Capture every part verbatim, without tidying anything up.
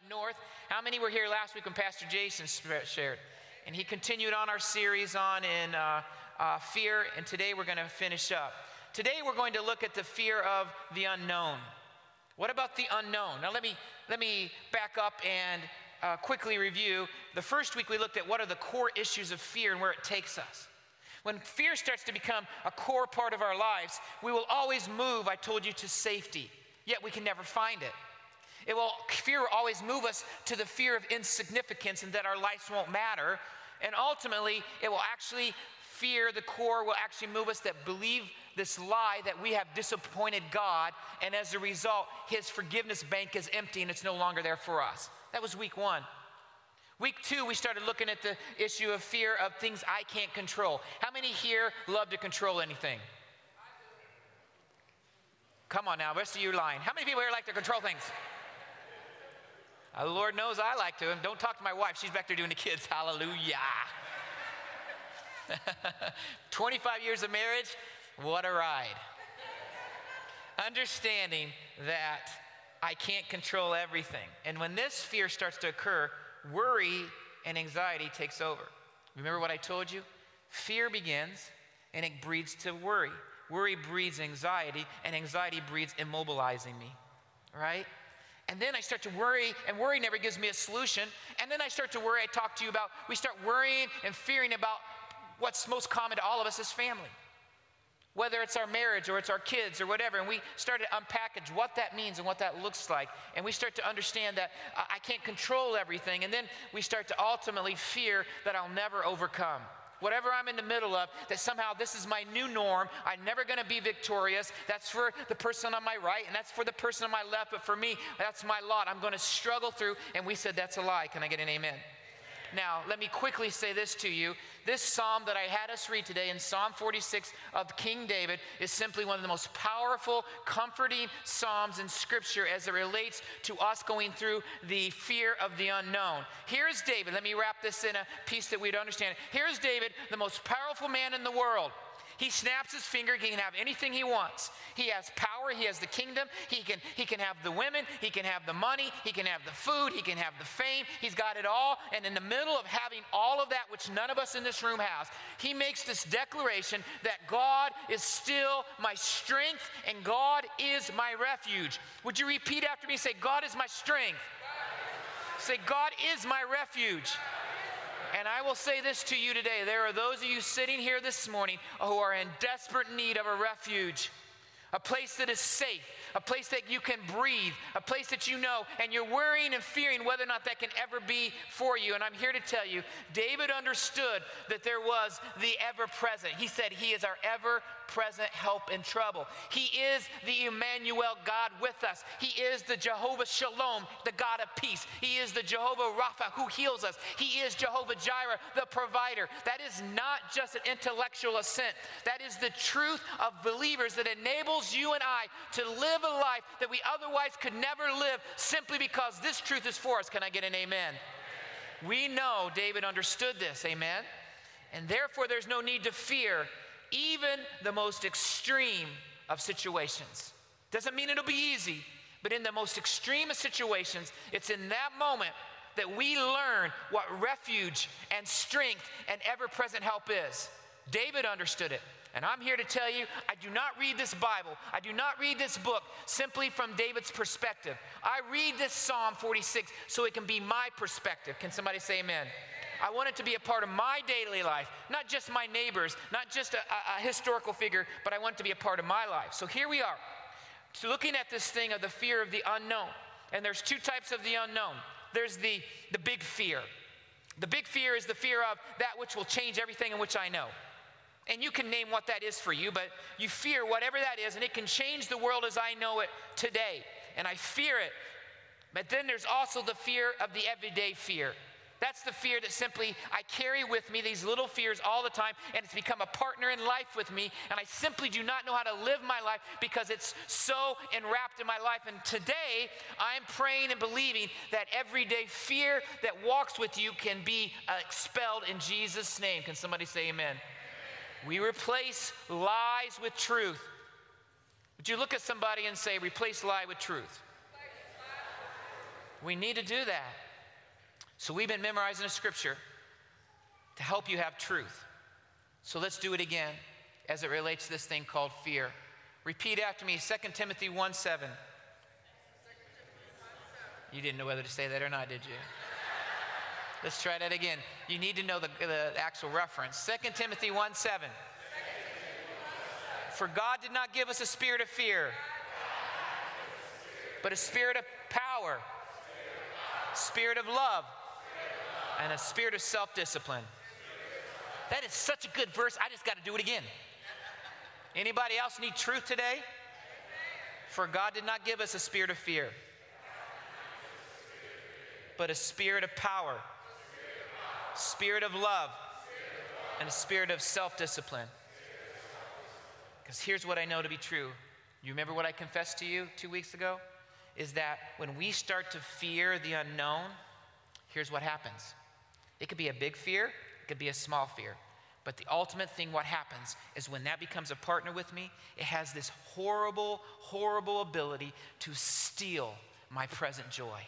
North. How many were here last week when Pastor Jason shared? And he continued on our series on in uh, uh, fear, and today we're going to finish up. Today we're going to look at the fear of the unknown. What about the unknown? Now let me let me back up and uh, quickly review. The first week we looked at what are the core issues of fear and where it takes us. When fear starts to become a core part of our lives, we will always move, I told you, to safety, yet we can never find it. It will, fear will always move us to the fear of insignificance and that our lives won't matter. And ultimately, it will actually, fear, the core, will actually move us that believe this lie that we have disappointed God, and as a result, his forgiveness bank is empty and it's no longer there for us. That was week one. Week two, we started looking at the issue of fear of things I can't control. How many here love to control anything? Come on now, rest of you lying. How many people here like to control things? Uh, the Lord knows I like to. And don't talk to my wife. She's back there doing the kids. Hallelujah. twenty-five years of marriage, what a ride. Understanding that I can't control everything. And when this fear starts to occur, worry and anxiety takes over. Remember what I told you? Fear begins and it breeds to worry. Worry breeds anxiety, and anxiety breeds immobilizing me, right? And then I start to worry, and worry never gives me a solution. And then I start to worry, I talked to you about, we start worrying and fearing about what's most common to all of us as family. Whether it's our marriage or it's our kids or whatever, and we start to unpackage what that means and what that looks like. And we start to understand that uh, I can't control everything. And then we start to ultimately fear that I'll never overcome. Whatever I'm in the middle of, that somehow this is my new norm. I'm never going to be victorious. That's for the person on my right, and that's for the person on my left. But for me, that's my lot. I'm going to struggle through. And we said that's a lie. Can I get an amen? Now, let me quickly say this to you. This psalm that I had us read today in Psalm forty-six of King David is simply one of the most powerful, comforting psalms in Scripture as it relates to us going through the fear of the unknown. Here's David. Let me wrap this in a piece that we'd understand. Here's David, the most powerful man in the world. He snaps his finger, he can have anything he wants. He has power, he has the kingdom, he can, he can have the women, he can have the money, he can have the food, he can have the fame, he's got it all. And in the middle of having all of that, which none of us in this room has, he makes this declaration that God is still my strength and God is my refuge. Would you repeat after me? Say, God is my strength. Say, God is my refuge. And I will say this to you today. There are those of you sitting here this morning who are in desperate need of a refuge, a place that is safe, a place that you can breathe, a place that you know, and you're worrying and fearing whether or not that can ever be for you. And I'm here to tell you, David understood that there was the ever-present. He said he is our ever-present help in trouble. He is the Emmanuel, God with us. He is the Jehovah Shalom, the God of peace. He is the Jehovah Rapha who heals us. He is Jehovah Jireh, the provider. That is not just an intellectual assent. That is the truth of believers that enables you and I to live a life that we otherwise could never live simply because this truth is for us. Can I get an amen? We know David understood this, amen? And therefore there's no need to fear even the most extreme of situations. Doesn't mean it'll be easy, but in the most extreme of situations, it's in that moment that we learn what refuge and strength and ever-present help is. David understood it. And I'm here to tell you, I do not read this Bible, I do not read this book simply from David's perspective. I read this Psalm forty-six so it can be my perspective. Can somebody say amen? I want it to be a part of my daily life, not just my neighbors, not just a, a, a historical figure, but I want it to be a part of my life. So here we are, so looking at this thing of the fear of the unknown. And there's two types of the unknown. There's the, the big fear. The big fear is the fear of that which will change everything in which I know. And you can name what that is for you, but you fear whatever that is, and it can change the world as I know it today. And I fear it. But then there's also the fear of the everyday fear. That's the fear that simply I carry with me, these little fears all the time, and it's become a partner in life with me, and I simply do not know how to live my life because it's so enwrapped in my life. And today, I'm praying and believing that everyday fear that walks with you can be uh, expelled in Jesus' name. Can somebody say amen? We replace lies with truth. Would you look at somebody and say, replace lie with truth? We need to do that. So we've been memorizing a scripture to help you have truth. So let's do it again as it relates to this thing called fear. Repeat after me, Second Timothy one seven. You didn't know whether to say that or not, did you? Let's try that again. You need to know the, the actual reference. Second Timothy one seven. For God did not give us a spirit of fear, but a spirit of power, spirit of love, and a spirit of self-discipline. That is such a good verse. I just got to do it again. Anybody else need truth today? For God did not give us a spirit of fear, but a spirit of power, spirit of love, and a spirit of self-discipline. Because here's what I know to be true. You remember what I confessed to you two weeks ago? Is that when we start to fear the unknown, here's what happens. It could be a big fear, it could be a small fear. But the ultimate thing, what happens, is when that becomes a partner with me, it has this horrible, horrible ability to steal my present joy.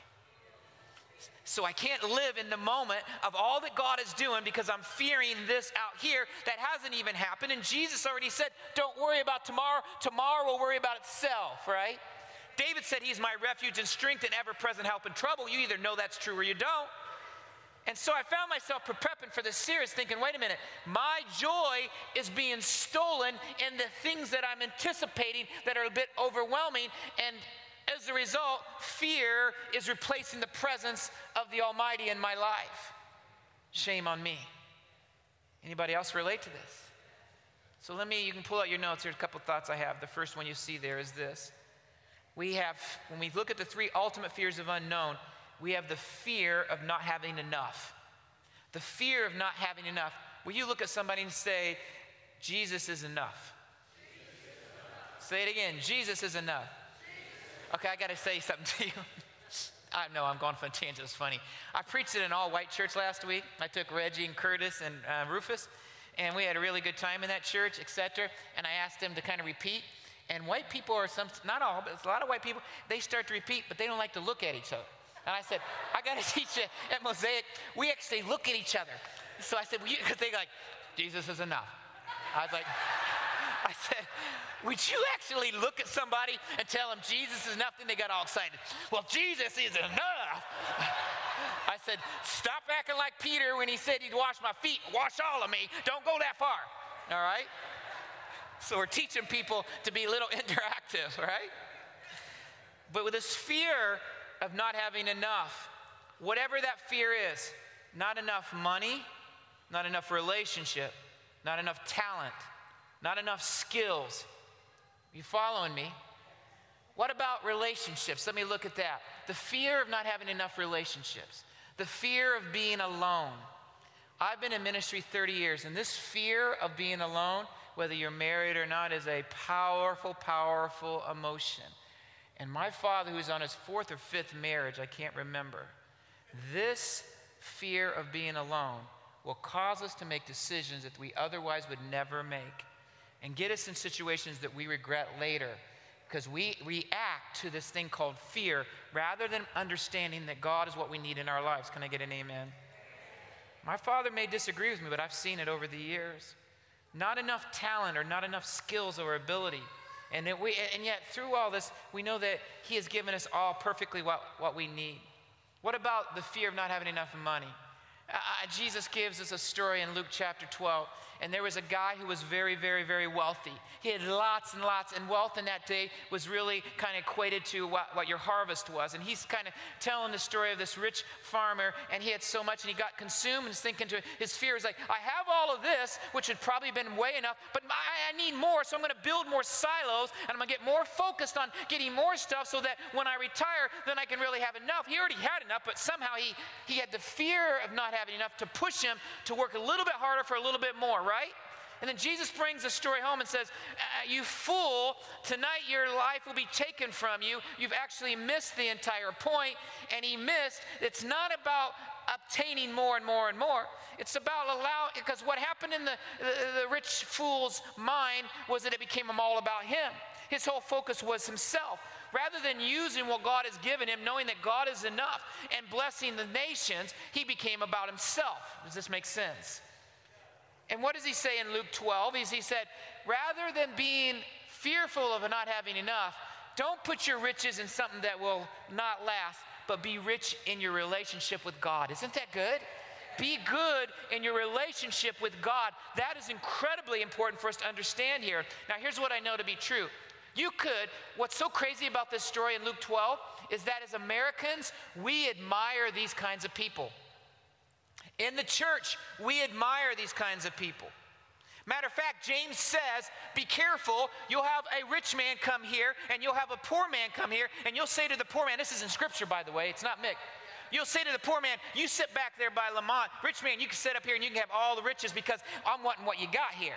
So I can't live in the moment of all that God is doing because I'm fearing this out here that hasn't even happened. And Jesus already said, don't worry about tomorrow. Tomorrow will worry about itself, right? David said he's my refuge and strength and ever-present help in trouble. You either know that's true or you don't. And so I found myself prepping for this series thinking, wait a minute, my joy is being stolen in the things that I'm anticipating that are a bit overwhelming. And as a result, fear is replacing the presence of the Almighty in my life. Shame on me. Anybody else relate to this? So let me, you can pull out your notes. Here's a couple thoughts I have. The first one you see there is this. We have, when we look at the three ultimate fears of unknown, we have the fear of not having enough. The fear of not having enough. Will you look at somebody and say, Jesus is enough? Jesus is enough. Say it again, Jesus is enough. Okay, I got to say something to you. I know I'm going for a tangent. It's funny. I preached at an all-white church last week. I took Reggie and Curtis and uh, Rufus, and we had a really good time in that church, et cetera. And I asked them to kind of repeat. And white people are some, not all, but it's a lot of white people, they start to repeat, but they don't like to look at each other. And I said, I got to teach you at Mosaic, we actually look at each other. So I said, because they like, Jesus is enough. I was like, I said, would you actually look at somebody and tell them Jesus is enough? Then they got all excited. Well, Jesus is enough. I said, stop acting like Peter when he said he'd wash my feet. Wash all of me. Don't go that far. All right? So we're teaching people to be a little interactive, right? But with this fear of not having enough, whatever that fear is, not enough money, not enough relationship, not enough talent, not enough skills. You following me? What about relationships? Let me look at that. The fear of not having enough relationships, the fear of being alone. I've been in ministry thirty years, and this fear of being alone, whether you're married or not, is a powerful, powerful emotion. And my father, who's on his fourth or fifth marriage, I can't remember, this fear of being alone will cause us to make decisions that we otherwise would never make and get us in situations that we regret later because we react to this thing called fear rather than understanding that God is what we need in our lives. Can I get an amen? My father may disagree with me, but I've seen it over the years. Not enough talent or not enough skills or ability. And, that we, and yet through all this, we know that he has given us all perfectly what, what we need. What about the fear of not having enough money? Uh, Jesus gives us a story in Luke chapter twelve. And there was a guy who was very, very, very wealthy. He had lots and lots, and wealth in that day was really kind of equated to what, what your harvest was. And he's kind of telling the story of this rich farmer, and he had so much, and he got consumed, and he's thinking to his fear is like, I have all of this, which had probably been way enough, but I, I need more, so I'm going to build more silos, and I'm going to get more focused on getting more stuff so that when I retire, then I can really have enough. He already had enough, but somehow he, he had the fear of not having enough to push him to work a little bit harder for a little bit more, right? And then Jesus brings the story home and says, you fool, tonight your life will be taken from you. You've actually missed the entire point. And he missed, it's not about obtaining more and more and more. It's about allowing, because what happened in the, the, the rich fool's mind was that it became all about him. His whole focus was himself. Rather than using what God has given him, knowing that God is enough, and blessing the nations, he became about himself. Does this make sense? And what does he say in Luke twelve? He's, he said, rather than being fearful of not having enough, don't put your riches in something that will not last, but be rich in your relationship with God. Isn't that good? Be good in your relationship with God. That is incredibly important for us to understand here. Now, here's what I know to be true. You could, what's so crazy about this story in Luke twelve is that as Americans, we admire these kinds of people. In the church, we admire these kinds of people. Matter of fact, James says, be careful. You'll have a rich man come here, and you'll have a poor man come here, and you'll say to the poor man, this is in Scripture, by the way, it's not Mick. You'll say to the poor man, you sit back there by Lamont. Rich man, you can sit up here and you can have all the riches because I'm wanting what you got here.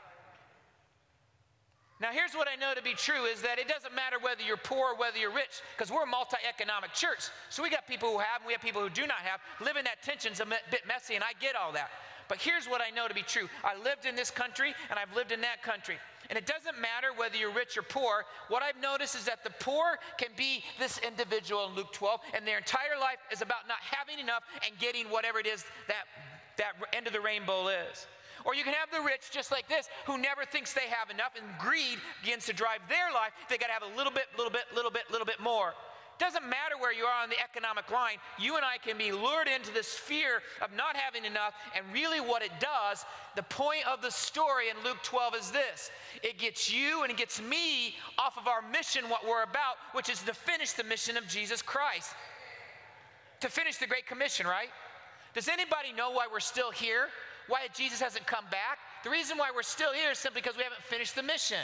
Now, here's what I know to be true is that it doesn't matter whether you're poor or whether you're rich, because we're a multi-economic church. So we got people who have and we have people who do not have. Living that tension's a bit messy, and I get all that. But here's what I know to be true. I lived in this country, and I've lived in that country. And it doesn't matter whether you're rich or poor. What I've noticed is that the poor can be this individual in Luke twelve, and their entire life is about not having enough and getting whatever it is that that end of the rainbow is. Or you can have the rich, just like this, who never thinks they have enough, and greed begins to drive their life. They got to have a little bit, little bit, little bit, little bit more. Doesn't matter where you are on the economic line. You and I can be lured into this fear of not having enough, and really what it does, the point of the story in Luke twelve is this. It gets you and it gets me off of our mission, what we're about, which is to finish the mission of Jesus Christ. To finish the Great Commission, right? Does anybody know why we're still here? Why Jesus hasn't come back? The reason why we're still here is simply because we haven't finished the mission.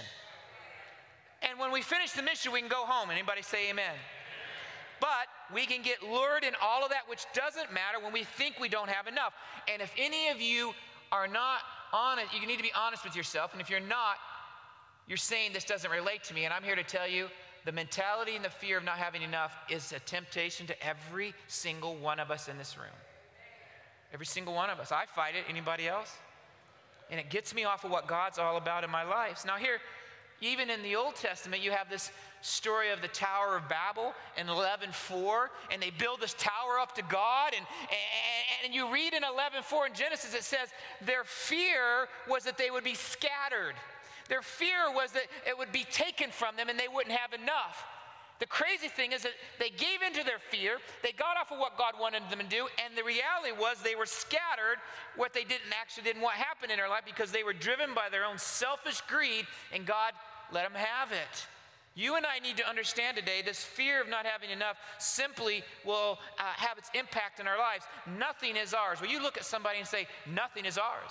And when we finish the mission, we can go home. Anybody say amen? But we can get lured in all of that, which doesn't matter when we think we don't have enough. And if any of you are not honest, you need to be honest with yourself. And if you're not, you're saying this doesn't relate to me. And I'm here to tell you, the mentality and the fear of not having enough is a temptation to every single one of us in this room. Every single one of us. I fight it. Anybody else? And it gets me off of what God's all about in my life. Now here, even in the Old Testament, you have this story of the Tower of Babel in eleven four, and they build this tower up to God, and, and, and you read in eleven four in Genesis, it says their fear was that they would be scattered. Their fear was that it would be taken from them and they wouldn't have enough. The crazy thing is that they gave into their fear, they got off of what God wanted them to do, and the reality was they were scattered. What they didn't actually didn't want happen in their life because they were driven by their own selfish greed, and God let them have it. You and I need to understand today this fear of not having enough simply will uh, have its impact in our lives. Nothing is ours. Will you look at somebody and say, nothing is ours?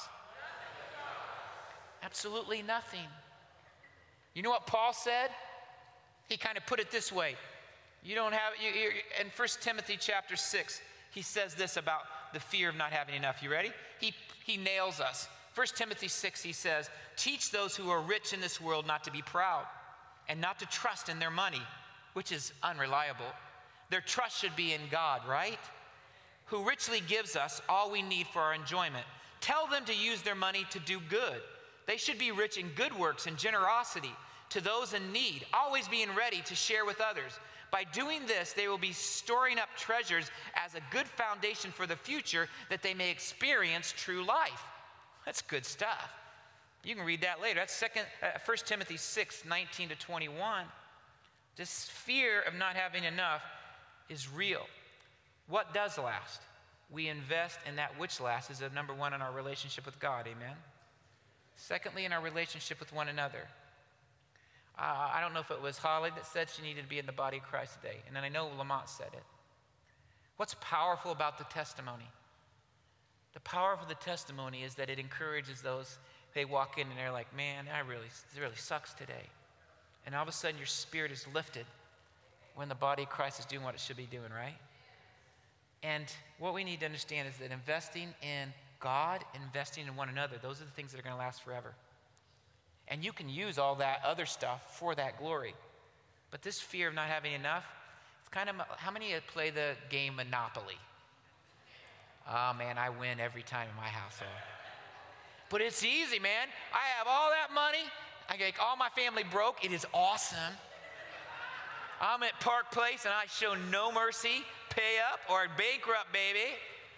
Absolutely nothing. You know what Paul said? He kind of put it this way. You don't have, you, you, in First Timothy chapter six, he says this about the fear of not having enough. You ready? He, he nails us. First Timothy six, he says, teach those who are rich in this world not to be proud and not to trust in their money, which is unreliable. Their trust should be in God, right? Who richly gives us all we need for our enjoyment. Tell them to use their money to do good. They should be rich in good works and generosity to those in need, always being ready to share with others. By doing this, they will be storing up treasures as a good foundation for the future that they may experience true life. That's good stuff. You can read that later. That's second, uh, First Timothy six, nineteen to twenty-one. This fear of not having enough is real. What does last? We invest in that which lasts is number one in our relationship with God, amen? Secondly, in our relationship with one another. Uh, I don't know if it was Holly that said she needed to be in the body of Christ today, and then I know Lamont said it. What's powerful about the testimony? The power of the testimony is that it encourages those, they walk in and they're like, man, I really, it really sucks today. And all of a sudden your spirit is lifted when the body of Christ is doing what it should be doing, right? And what we need to understand is that investing in God, investing in one another, those are the things that are going to last forever. And you can use all that other stuff for that glory. But this fear of not having enough, it's kind of, how many play the game Monopoly? Oh man, I win every time in my household. But it's easy, man. I have all that money. I get all my family broke. It is awesome. I'm at Park Place and I show no mercy, pay up, or bankrupt, baby.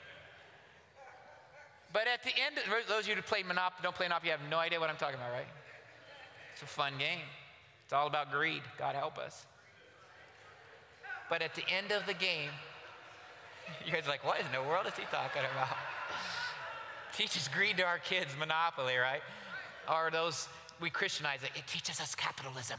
But at the end, those of you who play Monopoly, don't play Monopoly, you have no idea what I'm talking about, right? It's a fun game. It's all about greed. God help us. But at the end of the game, you guys are like, what in the world is he talking about? Teaches greed to our kids, Monopoly, right? Or those, we Christianize it. It teaches us capitalism.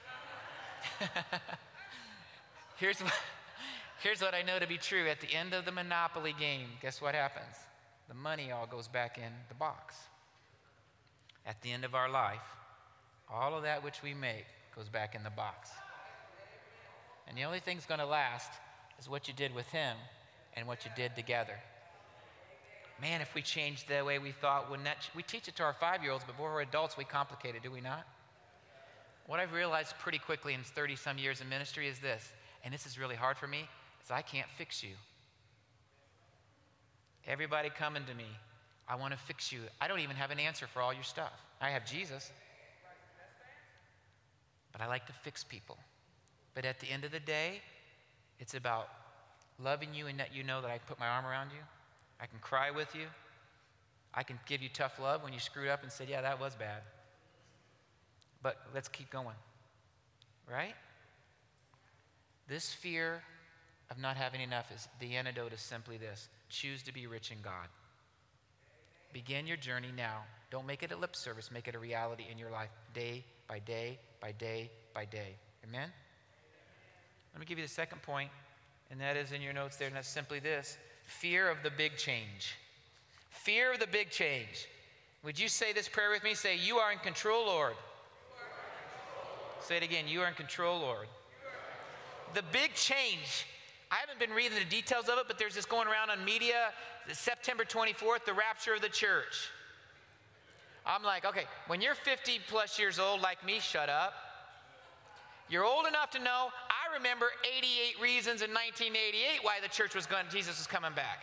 here's, what, here's what I know to be true. At the end of the Monopoly game, guess what happens? The money all goes back in the box. At the end of our life, all of that which we make goes back in the box. And the only thing that's going to last is what you did with him and what you did together. Man, if we changed the way we thought, wouldn't that, we teach it to our five-year-olds, but when we're adults, we complicate it, do we not? What I've realized pretty quickly in thirty-some years in ministry is this, and this is really hard for me, is I can't fix you. Everybody coming to me, I want to fix you. I don't even have an answer for all your stuff. I have Jesus, but I like to fix people. But at the end of the day, it's about loving you and that you know that I can put my arm around you. I can cry with you. I can give you tough love when you screwed up and said, yeah, that was bad. But let's keep going, right? This fear of not having enough is, the antidote is simply this: choose to be rich in God. Begin your journey now. Don't make it a lip service. Make it a reality in your life, day by day, by day, by day. Amen? Let me give you the second point, and that is in your notes there, and that's simply this: fear of the big change. Fear of the big change. Would you say this prayer with me? Say, you are in control, Lord. Say it again. You are in control, Lord. The big change. I haven't been reading the details of it, but there's this going around on media, September twenty-fourth, the rapture of the church. I'm like, okay, when you're fifty plus years old like me, shut up. You're old enough to know, I remember eighty-eight reasons in nineteen eighty-eight why the church was going, Jesus was coming back.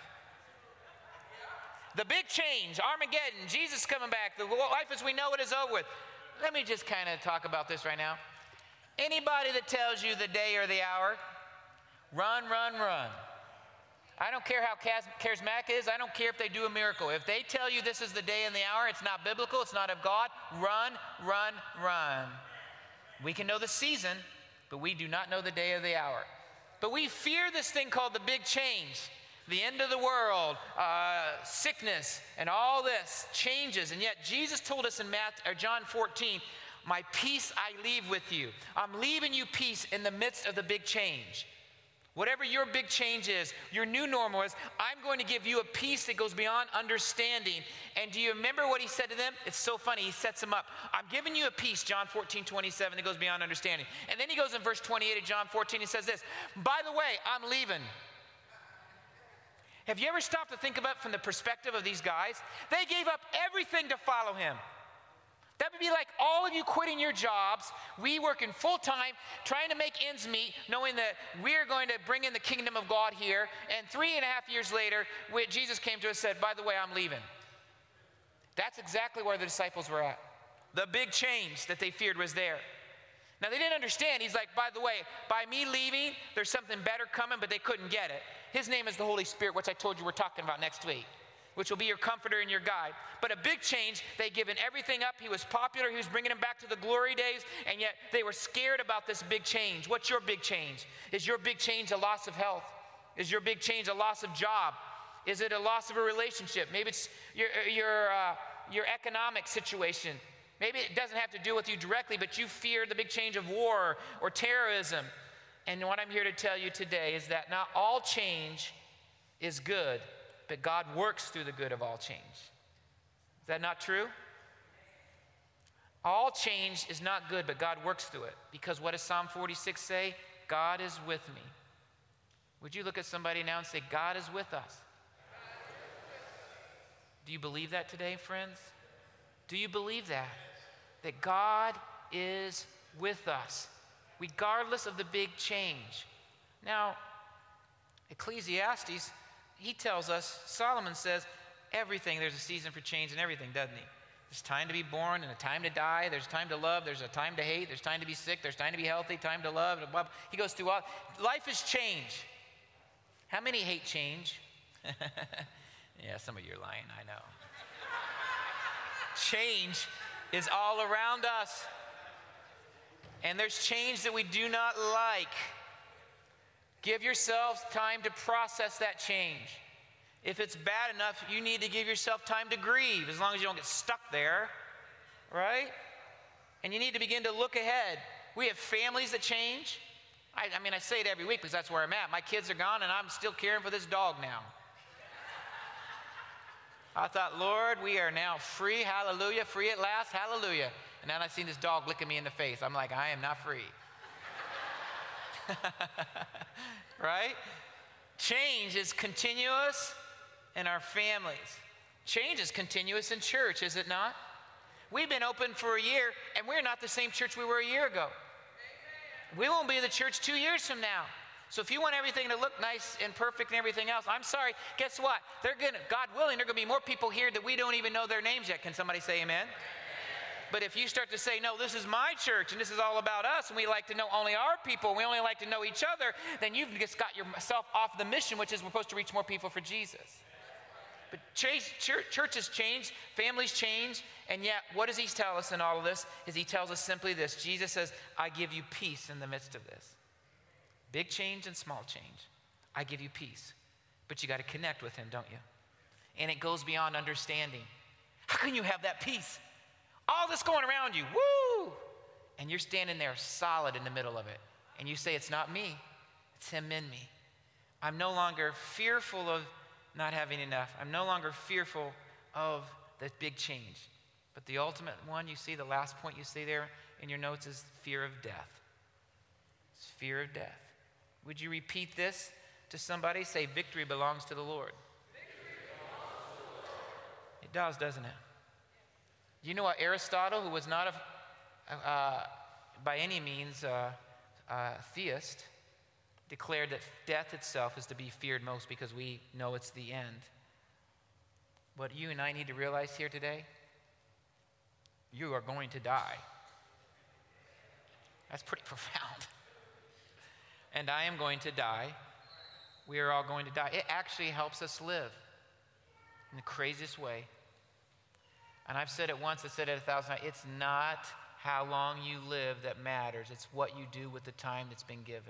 The big change, Armageddon, Jesus coming back, the life as we know it is over with. Let me just kind of talk about this right now. Anybody that tells you the day or the hour, run, run, run. I don't care how charismatic is. I don't care if they do a miracle. If they tell you this is the day and the hour, it's not biblical, it's not of God, run, run, run. We can know the season, but we do not know the day or the hour. But we fear this thing called the big change, the end of the world, uh, sickness, and all this changes. And yet Jesus told us in Matthew, or John fourteen, my peace I leave with you. I'm leaving you peace in the midst of the big change. Whatever your big change is, your new normal is, I'm going to give you a peace that goes beyond understanding. And do you remember what he said to them? It's so funny. He sets them up. I'm giving you a peace, John fourteen, twenty-seven, that goes beyond understanding. And then he goes in verse twenty-eight of John fourteen, he says this, by the way, I'm leaving. Have you ever stopped to think about it from the perspective of these guys? They gave up everything to follow him. That would be like all of you quitting your jobs, we working full-time, trying to make ends meet, knowing that we're going to bring in the kingdom of God here. And three and a half years later, Jesus came to us and said, by the way, I'm leaving. That's exactly where the disciples were at. The big change that they feared was there. Now, they didn't understand. He's like, by the way, by me leaving, there's something better coming, but they couldn't get it. His name is the Holy Spirit, which I told you we're talking about next week, which will be your comforter and your guide. But a big change, they'd given everything up. He was popular. He was bringing them back to the glory days, and yet they were scared about this big change. What's your big change? Is your big change a loss of health? Is your big change a loss of job? Is it a loss of a relationship? Maybe it's your, your, uh, your economic situation. Maybe it doesn't have to do with you directly, but you fear the big change of war or terrorism. And what I'm here to tell you today is that not all change is good, but God works through the good of all change. Is that not true? All change is not good, but God works through it. Because what does Psalm forty-six say? God is with me. Would you look at somebody now and say, God is with us? Do you believe that today, friends? Do you believe that? That God is with us, regardless of the big change. Now, Ecclesiastes, he tells us, Solomon says, everything, there's a season for change and everything, doesn't he? There's time to be born and a time to die. There's time to love. There's a time to hate. There's time to be sick. There's time to be healthy, time to love. Blah, blah. He goes through all. Life is change. How many hate change? Yeah, some of you are lying, I know. Change is all around us. And there's change that we do not like. Give yourselves time to process that change. If it's bad enough, you need to give yourself time to grieve, as long as you don't get stuck there, right? And you need to begin to look ahead. We have families that change. I, I mean, I say it every week because that's where I'm at. My kids are gone, and I'm still caring for this dog now. I thought, Lord, we are now free, hallelujah, free at last, hallelujah. And then I seen this dog licking me in the face. I'm like, I am not free. Right? Change is continuous in our families. Change is continuous in church, is it not? We've been open for a year, and we're not the same church we were a year ago. We won't be the church two years from now. So if you want everything to look nice and perfect and everything else, I'm sorry, guess what? They're gonna, God willing, there are going to be more people here that we don't even know their names yet. Can somebody say amen? Amen? But if you start to say, no, this is my church, and this is all about us, and we like to know only our people, we only like to know each other, then you've just got yourself off the mission, which is we're supposed to reach more people for Jesus. But church, churches change, families change, and yet what does he tell us in all of this? Is he tells us simply this. Jesus says, I give you peace in the midst of this. Big change and small change. I give you peace. But you got to connect with him, don't you? And it goes beyond understanding. How can you have that peace? All this going around you, woo! And you're standing there solid in the middle of it. And you say, it's not me, it's him in me. I'm no longer fearful of not having enough. I'm no longer fearful of the big change. But the ultimate one, you see, the last point you see there in your notes is fear of death. It's fear of death. Would you repeat this to somebody? Say, victory belongs to the Lord. Victory belongs to the Lord. It does, doesn't it? You know what? Aristotle, who was not a, uh, by any means a, a theist, declared that death itself is to be feared most because we know it's the end. What you and I need to realize here today, you are going to die. That's pretty profound. And I am going to die. We are all going to die. It actually helps us live in the craziest way. And I've said it once, I've said it a thousand times. It's not how long you live that matters. It's what you do with the time that's been given.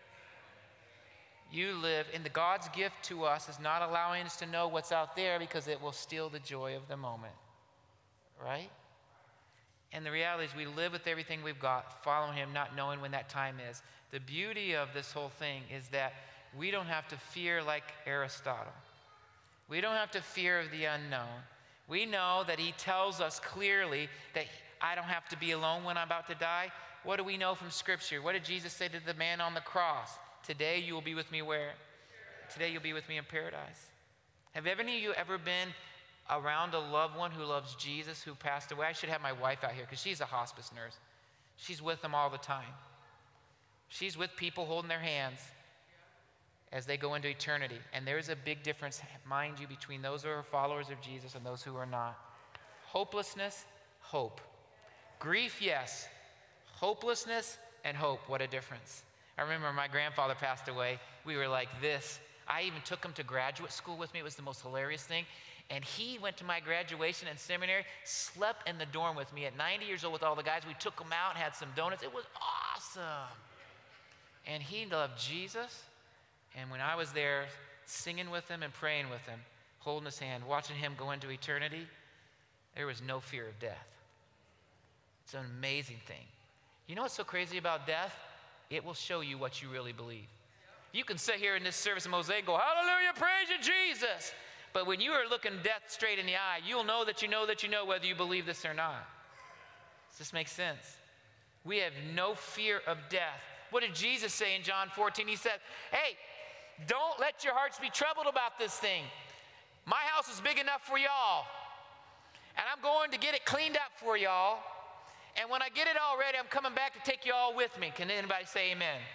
You live, and the God's gift to us is not allowing us to know what's out there because it will steal the joy of the moment. Right? And the reality is we live with everything we've got, following him, not knowing when that time is. The beauty of this whole thing is that we don't have to fear like Aristotle. We don't have to fear of the unknown. We know that he tells us clearly that I don't have to be alone when I'm about to die. What do we know from Scripture? What did Jesus say to the man on the cross? Today you will be with me where? Today you'll be with me in paradise. Have any of you ever been around a loved one who loves Jesus who passed away? I should have my wife out here because she's a hospice nurse. She's with them all the time. She's with people holding their hands as they go into eternity. And there's a big difference, mind you, between those who are followers of Jesus and those who are not. Hopelessness, hope. Grief, yes. Hopelessness and hope, what a difference. I remember my grandfather passed away. We were like this. I even took him to graduate school with me. It was the most hilarious thing. And he went to my graduation and seminary, slept in the dorm with me at ninety years old with all the guys. We took him out, had some donuts. It was awesome. And he loved Jesus. And when I was there singing with him and praying with him, holding his hand, watching him go into eternity, there was no fear of death. It's an amazing thing. You know what's so crazy about death? It will show you what you really believe. You can sit here in this service of Mosaic and go, hallelujah, praise you, Jesus. But when you are looking death straight in the eye, you'll know that you know that you know whether you believe this or not. Does this make sense? We have no fear of death. What did Jesus say in John fourteen? He said, hey, don't let your hearts be troubled about this thing. My house is big enough for y'all. And I'm going to get it cleaned up for y'all. And when I get it all ready, I'm coming back to take you all with me. Can anybody say amen? Amen.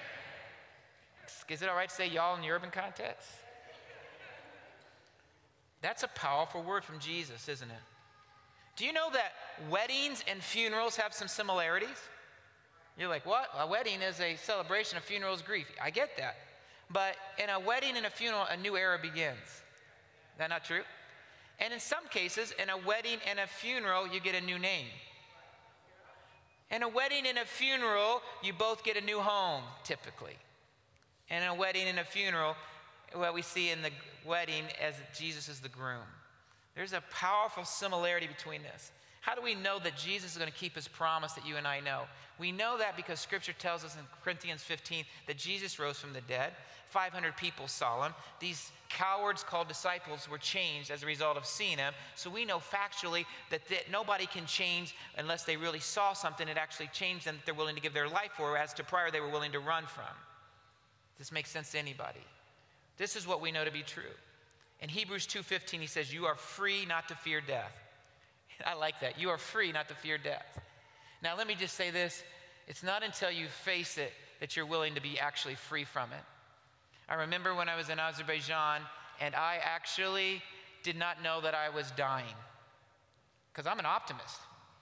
Is it all right to say y'all in the urban context? That's a powerful word from Jesus, isn't it? Do you know that weddings and funerals have some similarities? You're like, what? A wedding is a celebration, a funeral is grief. I get that. But in a wedding and a funeral, a new era begins. Is that not true? And in some cases, in a wedding and a funeral, you get a new name. In a wedding and a funeral, you both get a new home, typically. And in a wedding and a funeral, what we see in the wedding as Jesus is the groom. There's a powerful similarity between this. How do we know that Jesus is going to keep his promise that you and I know? We know that because Scripture tells us in Corinthians fifteen that Jesus rose from the dead. five hundred people saw him. These cowards called disciples were changed as a result of seeing him. So we know factually that, that nobody can change unless they really saw something that actually changed them, that they're willing to give their life for, as to prior they were willing to run from. This makes sense to anybody. This is what we know to be true. In Hebrews two fifteen, he says, you are free not to fear death. I like that. You are free not to fear death. Now, let me just say this. It's not until you face it that you're willing to be actually free from it. I remember when I was in Azerbaijan, and I actually did not know that I was dying, because I'm an optimist.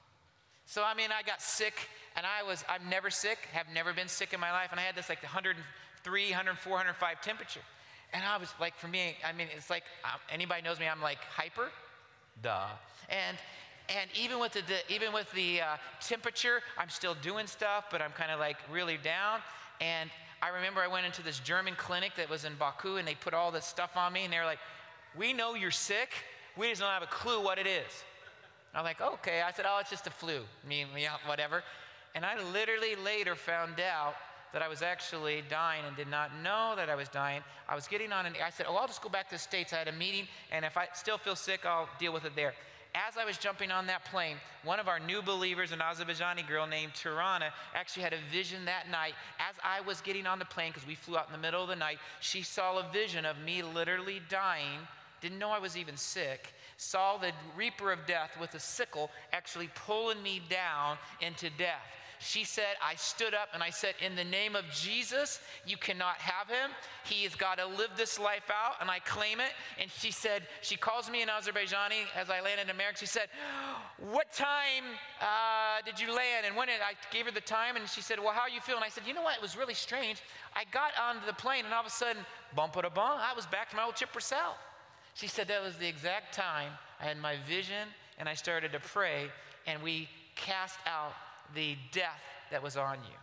So, I mean, I got sick, and I was, I'm never sick, have never been sick in my life, and I had this like one oh three, one oh four, one oh five temperature. And I was like, for me, I mean, it's like, um, anybody knows me, I'm like hyper, duh. And and even with the, the even with the uh, temperature, I'm still doing stuff, but I'm kind of like really down. And I remember I went into this German clinic that was in Baku, and they put all this stuff on me, and they were like, we know you're sick, we just don't have a clue what it is. I'm like, okay. I said, oh, it's just a flu, I mean, yeah, whatever. And I literally later found out that I was actually dying and did not know that I was dying. I was getting on, and I said, oh, I'll just go back to the States. I had a meeting, and if I still feel sick, I'll deal with it there. As I was jumping on that plane, one of our new believers, an Azerbaijani girl named Tirana, actually had a vision that night. As I was getting on the plane, because we flew out in the middle of the night, she saw a vision of me literally dying, didn't know I was even sick, saw the reaper of death with a sickle actually pulling me down into death. She said, I stood up and I said, in the name of Jesus, you cannot have him. He has got to live this life out, and I claim it. And she said, she calls me in Azerbaijani as I landed in America. She said, what time uh, did you land? And when did I gave her the time, and she said, well, how are you feeling? I said, you know what? It was really strange. I got onto the plane, and all of a sudden, bump-a-da-bump, I was back to my old chipper self. She said that was the exact time I had my vision, and I started to pray, and we cast out the death that was on you.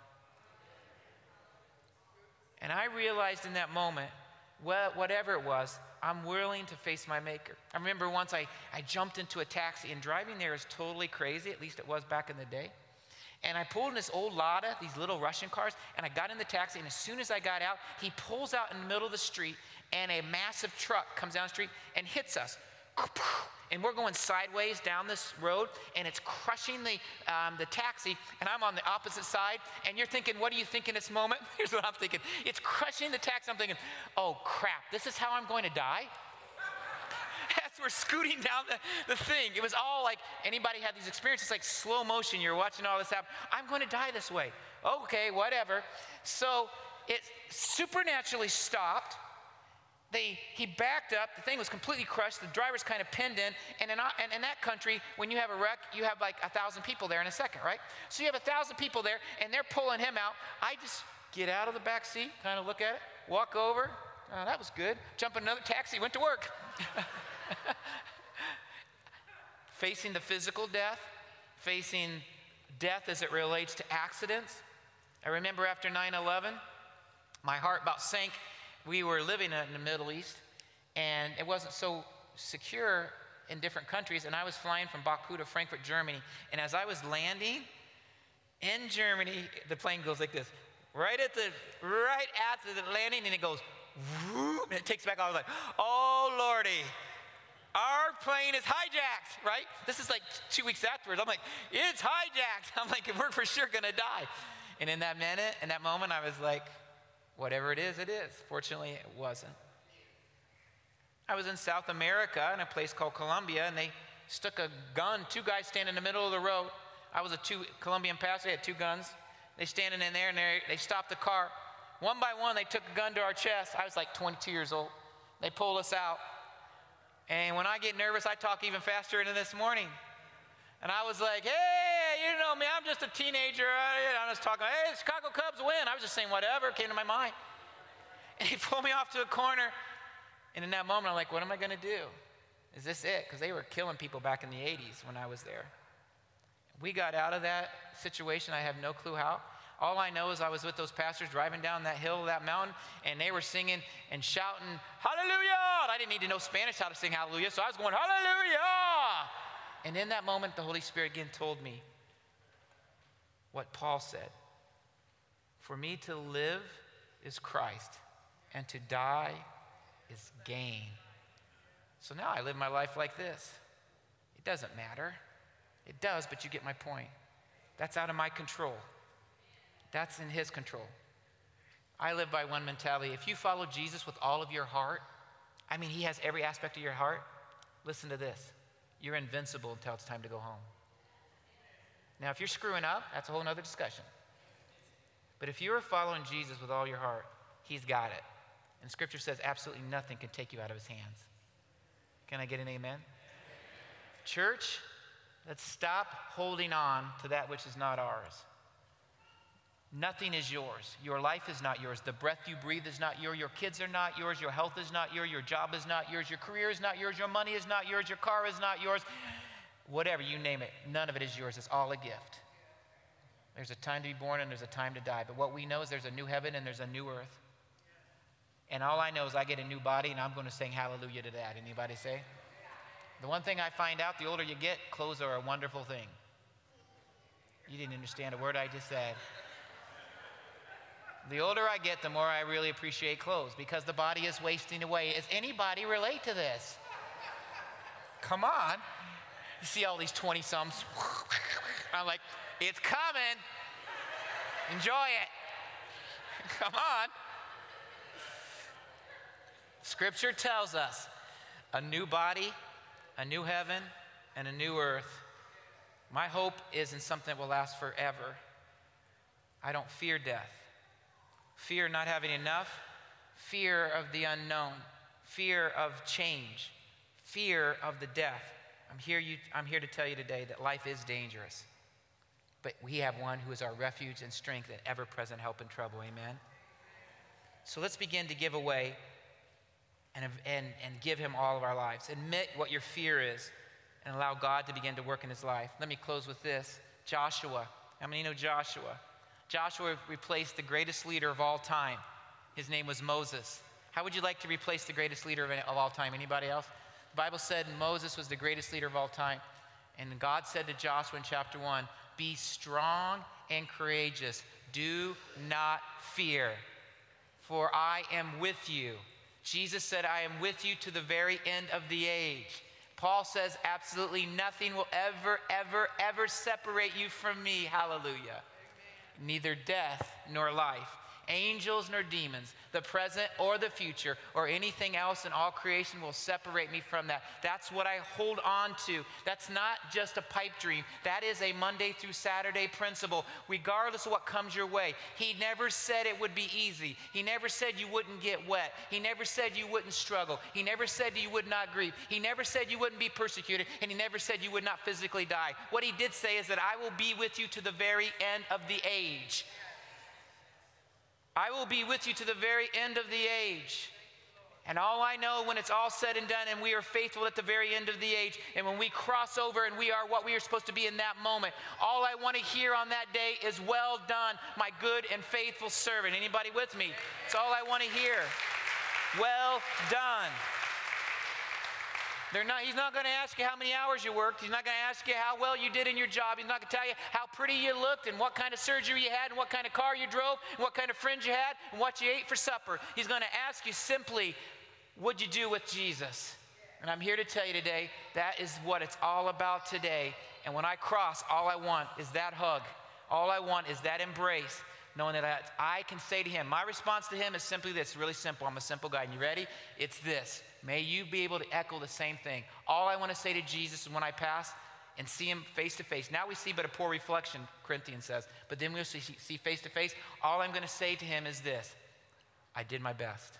And I realized in that moment, well, whatever it was, I'm willing to face my maker. I remember once I, I jumped into a taxi, and driving there is totally crazy, at least it was back in the day. And I pulled in this old Lada, these little Russian cars, and I got in the taxi, and as soon as I got out, he pulls out in the middle of the street, and a massive truck comes down the street and hits us. And we're going sideways down this road, and it's crushing the um, the taxi, and I'm on the opposite side, and you're thinking, what do you think in this moment? Here's what I'm thinking. It's crushing the taxi. I'm thinking, oh, crap, this is how I'm going to die? As we're scooting down the, the thing, it was all like, anybody had these experiences, like slow motion, you're watching all this happen. I'm going to die this way. Okay, whatever. So it supernaturally stopped. They, he backed up, the thing was completely crushed, the driver's kind of pinned in, and in, and in that country, when you have a wreck, you have like a thousand people there in a second, right? So you have a thousand people there, and they're pulling him out. I just get out of the back seat, kind of look at it, walk over, oh, that was good, jump in another taxi, went to work. Facing the physical death, facing death as it relates to accidents. I remember after nine eleven, my heart about sank. We were living in the Middle East, and it wasn't so secure in different countries, and I was flying from Baku to Frankfurt, Germany, and as I was landing in Germany, the plane goes like this, right at the, right after the landing, and it goes, whoop, and it takes back off. I was like, oh, Lordy, our plane is hijacked, right? This is like two weeks afterwards. I'm like, it's hijacked. I'm like, we're for sure gonna die. And in that minute, in that moment, I was like, whatever it is, it is. Fortunately, it wasn't. I was in South America in a place called Colombia, and they stuck a gun, two guys standing in the middle of the road. I was a two Colombian pastor, they had two guns. They standing in there, and they, they stopped the car. One by one, they took a gun to our chest. I was like twenty-two years old. They pulled us out. And when I get nervous, I talk even faster than this morning. And I was like, hey, you know me, I'm just a teenager. I was talking, hey, Chicago Cubs win. I was just saying whatever came to my mind. And he pulled me off to a corner. And in that moment, I'm like, what am I going to do? Is this it? Because they were killing people back in the eighties when I was there. We got out of that situation. I have no clue how. All I know is I was with those pastors driving down that hill, that mountain, and they were singing and shouting, hallelujah! And I didn't need to know Spanish how to sing hallelujah, so I was going, hallelujah! And in that moment, the Holy Spirit again told me what Paul said. For me to live is Christ, and to die is gain. So now I live my life like this. It doesn't matter. It does, but you get my point. That's out of my control. That's in his control. I live by one mentality. If you follow Jesus with all of your heart, I mean, he has every aspect of your heart. Listen to this. You're invincible until it's time to go home. Now, if you're screwing up, that's a whole other discussion. But if you are following Jesus with all your heart, he's got it. And Scripture says absolutely nothing can take you out of his hands. Can I get an amen? Church, let's stop holding on to that which is not ours. Nothing is yours. Your life is not yours. The breath you breathe is not yours. Your kids are not yours. Your health is not yours. Your job is not yours. Your career is not yours. Your money is not yours. Your car is not yours. Whatever, you name it, none of it is yours. It's all a gift. There's a time to be born and there's a time to die. But what we know is there's a new heaven and there's a new earth. And all I know is I get a new body and I'm going to sing hallelujah to that. Anybody say? The one thing I find out, the older you get, clothes are a wonderful thing. You didn't understand a word I just said. The older I get, the more I really appreciate clothes because the body is wasting away. Does anybody relate to this? Come on. You see all these twenty-somethings. I'm like, it's coming. Enjoy it. Come on. Scripture tells us a new body, a new heaven, and a new earth. My hope is in something that will last forever. I don't fear death. Fear not having enough, fear of the unknown, fear of change, fear of the death. I'm here, you, I'm here to tell you today that life is dangerous, but we have one who is our refuge and strength and ever-present help in trouble, amen? So let's begin to give away and, and, and give him all of our lives. Admit what your fear is and allow God to begin to work in his life. Let me close with this. Joshua. How many know Joshua? Joshua replaced the greatest leader of all time. His name was Moses. How would you like to replace the greatest leader of, of all time? Anybody else? The Bible said Moses was the greatest leader of all time. And God said to Joshua in chapter one, be strong and courageous. Do not fear, for I am with you. Jesus said, I am with you to the very end of the age. Paul says, absolutely nothing will ever, ever, ever separate you from me. Hallelujah. Neither death nor life, angels nor demons, the present or the future, or anything else in all creation will separate me from that. That's what I hold on to. That's not just a pipe dream. That is a Monday through Saturday principle, regardless of what comes your way. He never said it would be easy. He never said you wouldn't get wet. He never said you wouldn't struggle. He never said you would not grieve. He never said you wouldn't be persecuted, and he never said you would not physically die. What he did say is that I will be with you to the very end of the age. I will be with you to the very end of the age. And all I know when it's all said and done and we are faithful at the very end of the age, and when we cross over and we are what we are supposed to be in that moment, all I want to hear on that day is, well done, my good and faithful servant. Anybody with me? That's all I want to hear. Well done. They're not, he's not going to ask you how many hours you worked. He's not going to ask you how well you did in your job. He's not going to tell you how pretty you looked and what kind of surgery you had and what kind of car you drove and what kind of friends you had and what you ate for supper. He's going to ask you simply, what'd you do with Jesus? And I'm here to tell you today, that is what it's all about today. And when I cross, all I want is that hug. All I want is that embrace, knowing that I can say to him, my response to him is simply this, really simple. I'm a simple guy. And you ready? It's this. May you be able to echo the same thing. All I want to say to Jesus is when I pass and see him face to face. Now we see but a poor reflection, Corinthians says. But then we'll see, see face to face. All I'm going to say to him is this. I did my best.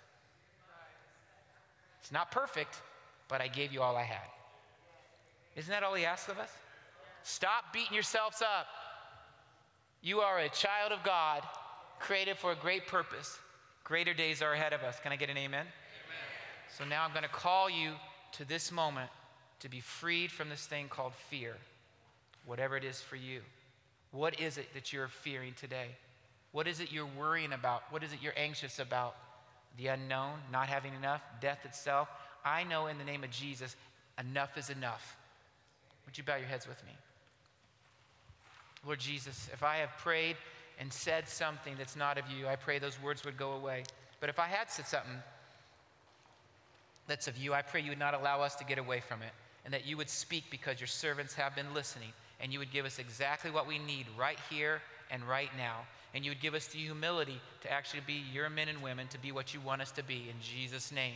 It's not perfect, but I gave you all I had. Isn't that all he asks of us? Stop beating yourselves up. You are a child of God, created for a great purpose. Greater days are ahead of us. Can I get an amen? Amen. So now I'm going to call you to this moment to be freed from this thing called fear, whatever it is for you. What is it that you're fearing today? What is it you're worrying about? What is it you're anxious about? The unknown, not having enough, death itself. I know in the name of Jesus, enough is enough. Would you bow your heads with me? Lord Jesus, if I have prayed and said something that's not of you, I pray those words would go away. But if I had said something that's of you, I pray you would not allow us to get away from it, and that you would speak because your servants have been listening, and you would give us exactly what we need right here and right now. And you would give us the humility to actually be your men and women, to be what you want us to be, in Jesus' name.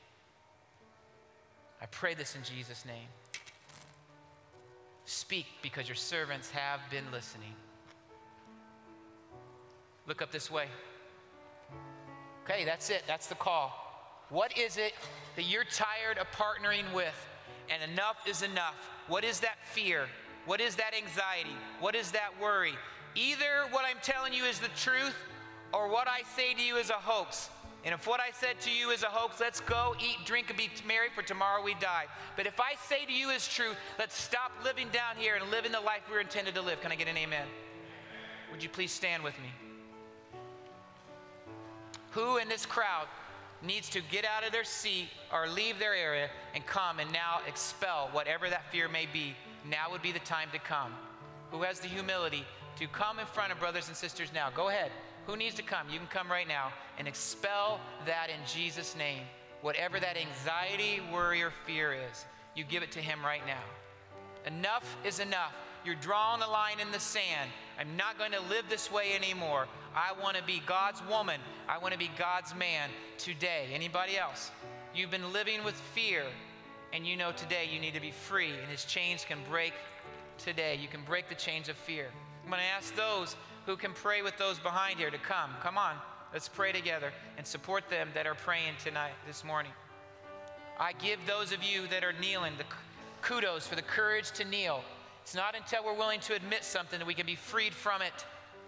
I pray this in Jesus' name. Speak because your servants have been listening. Look up this way. Okay, that's it. That's the call. What is it that you're tired of partnering with? And enough is enough. What is that fear? What is that anxiety? What is that worry? Either what I'm telling you is the truth, or what I say to you is a hoax. And if what I said to you is a hoax, let's go, eat, drink, and be merry, for tomorrow we die. But if I say to you is true, let's stop living down here and live in the life we were intended to live. Can I get an amen? Would you please stand with me? Who in this crowd needs to get out of their seat or leave their area and come and now expel whatever that fear may be? Now would be the time to come. Who has the humility to come in front of brothers and sisters now? Go ahead. Who needs to come? You can come right now and expel that in Jesus' name. Whatever that anxiety, worry, or fear is, you give it to him right now. Enough is enough. You're drawing a line in the sand. I'm not going to live this way anymore. I want to be God's woman. I want to be God's man today. Anybody else? You've been living with fear, and you know today you need to be free, and his chains can break today. You can break the chains of fear. I'm going to ask those who can pray with those behind here to come. Come on, let's pray together and support them that are praying tonight, this morning. I give those of you that are kneeling the kudos for the courage to kneel. It's not until we're willing to admit something that we can be freed from it.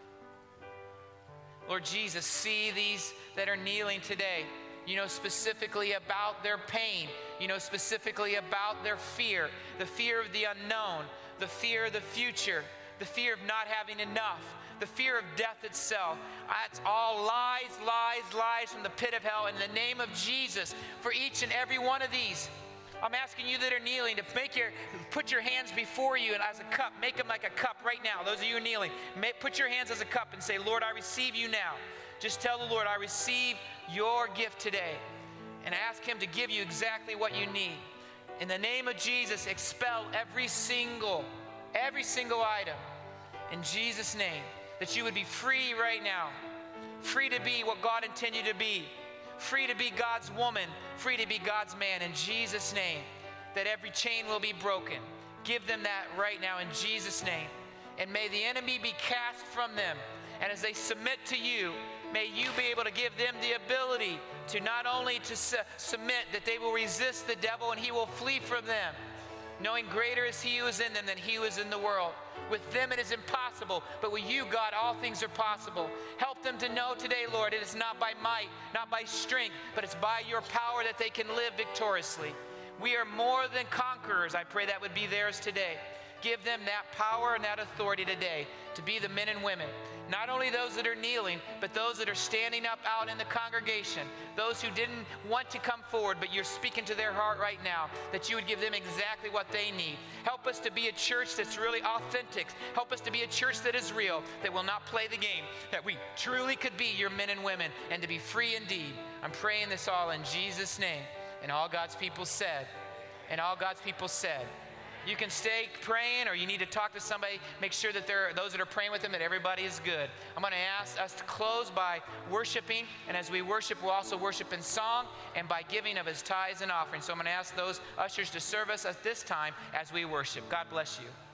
Lord Jesus, see these that are kneeling today. You know specifically about their pain. You know specifically about their fear, the fear of the unknown, the fear of the future, the fear of not having enough, the fear of death itself. That's all lies, lies, lies from the pit of hell. In the name of Jesus, for each and every one of these, I'm asking you that are kneeling to make your, put your hands before you and as a cup. Make them like a cup right now. Those of you kneeling, make, put your hands as a cup and say, Lord, I receive you now. Just tell the Lord, I receive your gift today. And ask him to give you exactly what you need. In the name of Jesus, expel every single, every single item. In Jesus' name, that you would be free right now. Free to be what God intended you to be. Free to be God's woman. Free to be God's man. In Jesus' name, that every chain will be broken. Give them that right now in Jesus' name. And may the enemy be cast from them. And as they submit to you, may you be able to give them the ability to not only to su- submit, that they will resist the devil and he will flee from them. Knowing greater is he who is in them than he who is in the world. With them it is impossible, but with you, God, all things are possible. Help them to know today, Lord, it is not by might, not by strength, but it's by your power that they can live victoriously. We are more than conquerors. I pray that would be theirs today. Give them that power and that authority today to be the men and women. Not only those that are kneeling, but those that are standing up out in the congregation. Those who didn't want to come forward, but you're speaking to their heart right now, that you would give them exactly what they need. Help us to be a church that's really authentic. Help us to be a church that is real, that will not play the game, that we truly could be your men and women and to be free indeed. I'm praying this all in Jesus' name. And all God's people said, and all God's people said, you can stay praying, or you need to talk to somebody. Make sure that there are those that are praying with them, that everybody is good. I'm going to ask us to close by worshiping. And as we worship, we'll also worship in song and by giving of his tithes and offerings. So I'm going to ask those ushers to serve us at this time as we worship. God bless you.